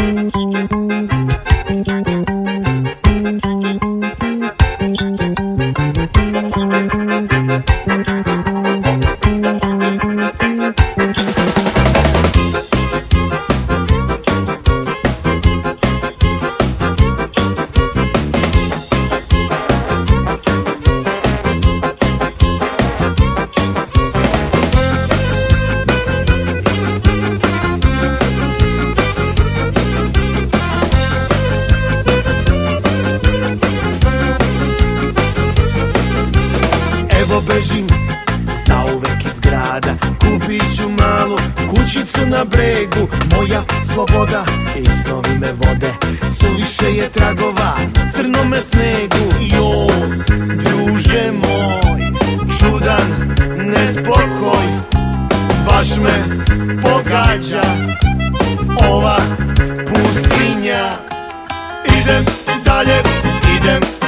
Evo bežim zauvek iz grada, kupit ću malu kućicu na bregu. Moja sloboda i snovi me vode, suviše je tragova na crnome snegu. Joj, druže moj, čudan nespokoj, baš me pogađa ova pustinja. Idem dalje, idem